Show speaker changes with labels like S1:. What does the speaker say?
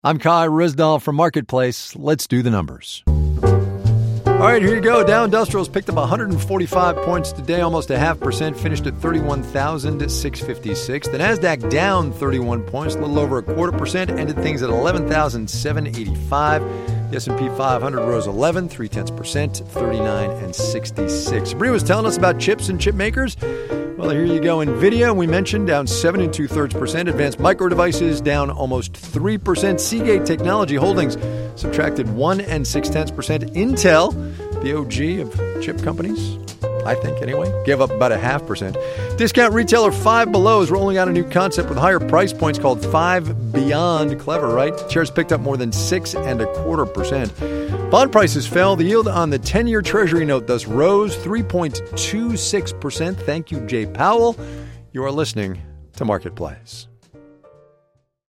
S1: I'm Kai Rizdal from Marketplace. Let's do the numbers. All right, here you go. Dow Industrials picked up 145 points today, almost 0.5%, finished at 31,656. The Nasdaq down 31 points, a little over 0.25%, ended things at 11,785. The S&P 500 rose 11, 0.3%, 39,66. Bree was telling us about chips and chip makers. Well, here you go. NVIDIA, we mentioned, down 7 2/3%. Advanced Micro Devices down almost 3%. Seagate Technology Holdings subtracted 1 6/10%. Intel, the OG of chip companies, I think anyway, gave up about 0.5%. Discount retailer Five Below is rolling out a new concept with higher price points called Five Beyond. Clever, right? Shares picked up more than 6.25%. Bond prices fell. The yield on the 10-year Treasury note thus rose 3.26%. Thank you, Jay Powell. You are listening to Marketplace.